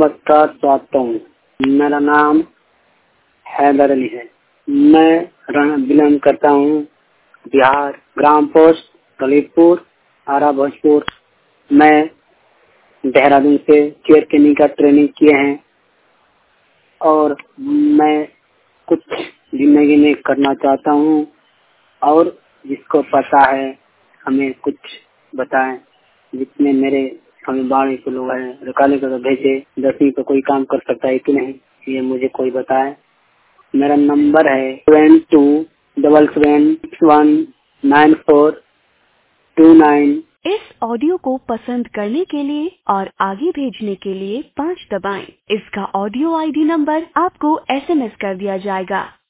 नमस्कार, स्वागत हूँ। मेरा नाम हैदर अली है। मैं बिलोंग करता हूँ बिहार, ग्राम पोस्ट कलीपुर, आरा भोजपुर। मैं देहरादून से चेयर केनी का ट्रेनिंग किए हैं और मैं कुछ जिंदगी में करना चाहता हूँ और जिसको पता है हमें कुछ बताएं। जितने मेरे हमें 12 के लोग हैं, रिकाले को भेजे, 10वीं पे कोई काम कर सकता है कि नहीं, ये मुझे कोई बताए। मेरा नंबर है 7277619429। इस ऑडियो को पसंद करने के लिए और आगे भेजने के लिए 5 दबाएं। इसका ऑडियो आईडी नंबर आपको SMS कर दिया जाएगा।